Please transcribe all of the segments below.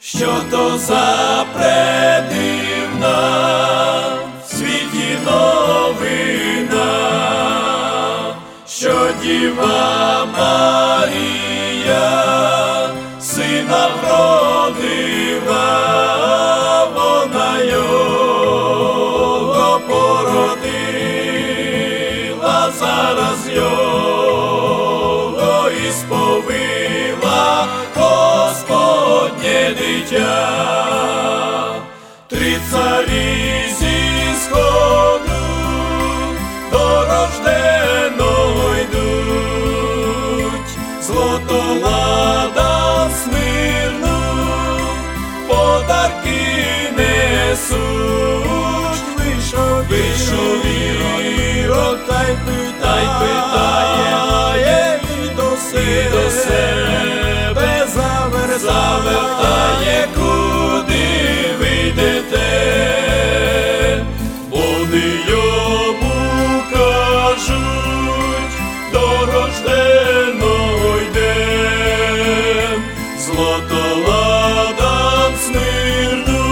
Що то за предивна в світі новина, що Діва Марія сина вродила, вона його породила, зараз його і сповила Господнє дитя. Три царі зі сходу до рожденого йдуть, злото ладан смирну, подарки несуть. Вийшов Ірод, та й питає, і до себе завертає, куди вийдете. Вони йому кажуть, до рожденого йдем, злото ладан смирну,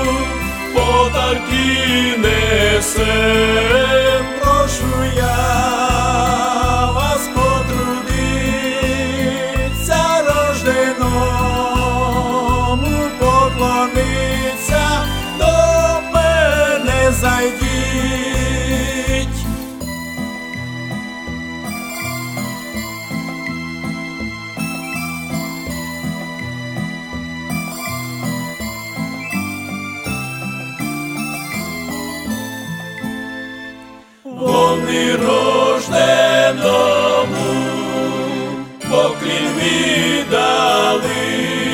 подарки несем. Прошу я вас потрудиться, рожденому поклониться, до мене зайдіть. Вони рожденому поклін віддали,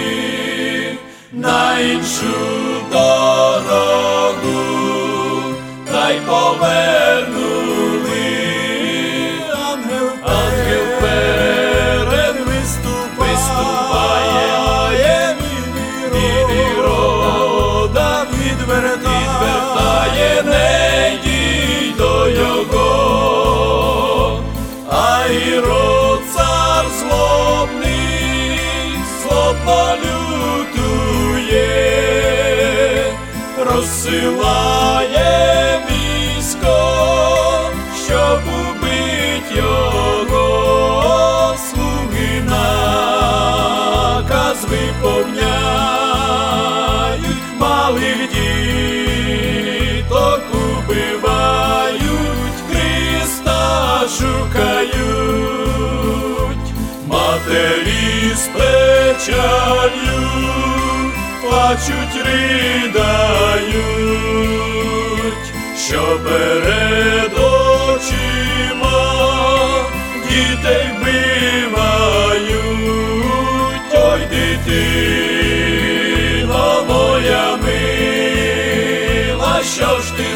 на іншу дорогу та й повернули. Ангел перед виступає, від Ірода відвертає, не йдіть до його. А Ірод цар злобний, злобно лютує, розсилає військо, щоб убить його. Слуги наказ виповняють, малих діток убивають, Христа шукають. Матері з печалью плачуть, ридають, що перед очима дітей вбивають. Ой, дитино моя мила, що ж ти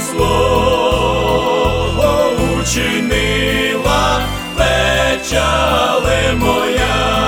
злого учинила, печале моя?